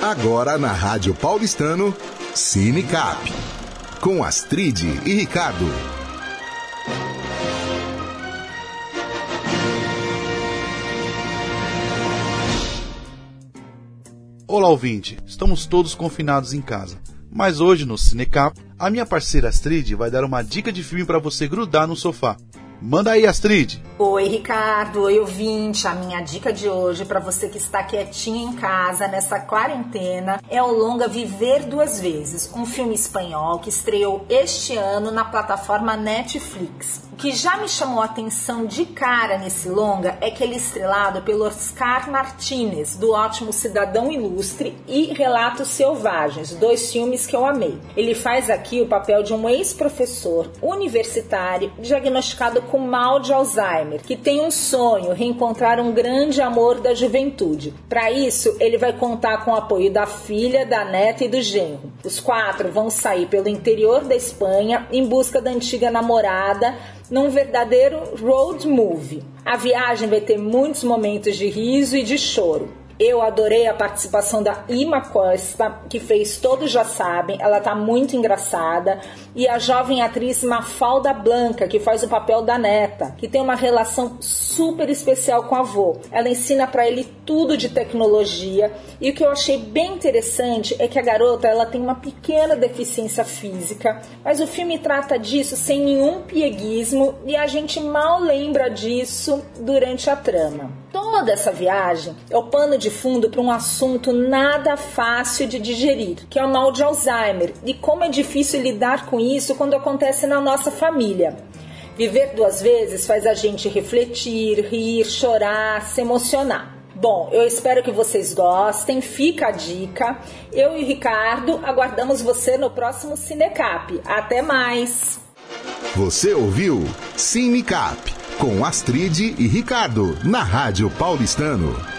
Agora na Rádio Paulistano, Cinecap, com Astrid e Ricardo. Olá, ouvinte! Estamos todos confinados em casa, mas hoje no Cinecap, a minha parceira Astrid vai dar uma dica de filme para você grudar no sofá. Manda aí, Astrid! Oi, Ricardo! Oi, ouvinte! A minha dica de hoje para você que está quietinho em casa nessa quarentena é o longa Viver Duas Vezes, um filme espanhol que estreou este ano na plataforma Netflix. O que já me chamou a atenção de cara nesse longa é que ele é estrelado pelo Oscar Martínez, do ótimo Cidadão Ilustre e Relatos Selvagens, 2 filmes que eu amei. Ele faz aqui o papel de um ex-professor universitário diagnosticado com mal de Alzheimer, que tem um sonho, reencontrar um grande amor da juventude. Para isso, ele vai contar com o apoio da filha, da neta e do genro. Os 4 vão sair pelo interior da Espanha em busca da antiga namorada, num verdadeiro road movie. A viagem vai ter muitos momentos de riso e de choro. Eu adorei a participação da Ima Costa, que fez Todos Já Sabem, ela tá muito engraçada, e a jovem atriz Mafalda Blanca, que faz o papel da neta, que tem uma relação super especial com o avô. Ela ensina pra ele tudo de tecnologia, e o que eu achei bem interessante é que a garota ela tem uma pequena deficiência física, mas o filme trata disso sem nenhum pieguismo, e a gente mal lembra disso durante a trama. Toda essa viagem é o pano de fundo para um assunto nada fácil de digerir, que é o mal de Alzheimer, e como é difícil lidar com isso quando acontece na nossa família. Viver Duas Vezes faz a gente refletir, rir, chorar, se emocionar. Bom, eu espero que vocês gostem, fica a dica. Eu e o Ricardo aguardamos você no próximo Cinecap. Até mais! Você ouviu Cinecap, com Astrid e Ricardo, na Rádio Paulistano.